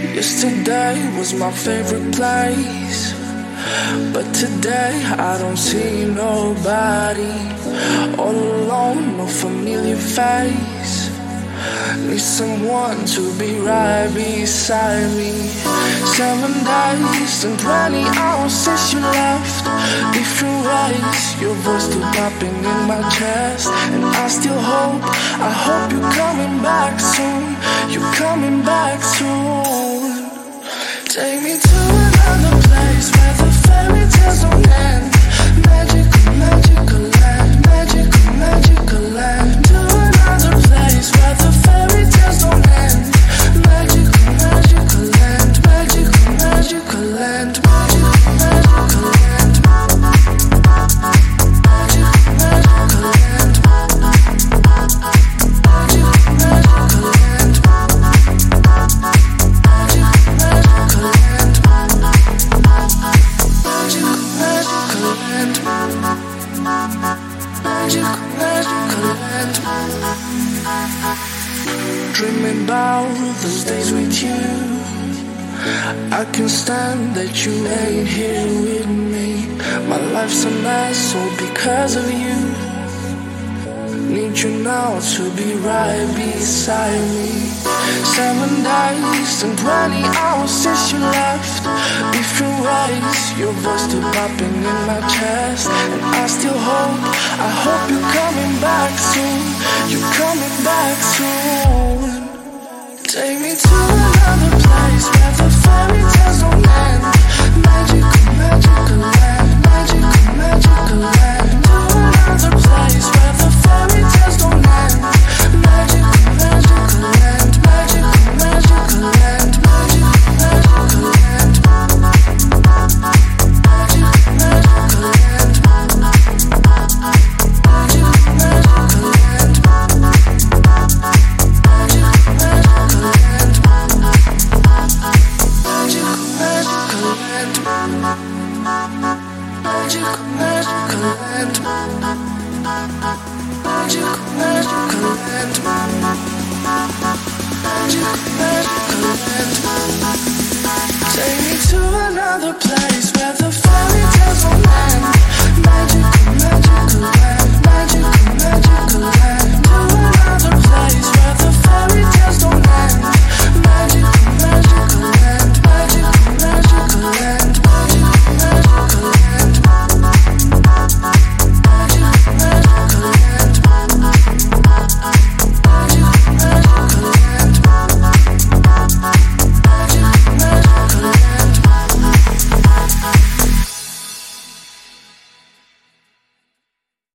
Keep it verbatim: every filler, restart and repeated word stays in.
Yesterday was my favorite place, but today I don't see nobody. All alone, no familiar face. Need someone to be right beside me. Seven days and twenty hours since you left. Different ways, your voice still popping in my chest. And I still hope, I hope you're coming back soon. You're coming back soon. Take me to another place where the fairy tales don't end. Magical, magical land, magical, magical land. To another place where the fairy tales don't end. Magical, magical land, magical, magical land, magical, magical land. Magical, magical land. Magical, magical land. Dreaming about those days with you. I can't stand that you ain't here with me. My life's a mess all because of you. Need you now to be right beside me. Seven days and twenty hours since you left. Different ways, your voice still popping in my chest. And I still hope, I hope you're coming back soon. You're coming back soon. Take me to another place where the fairy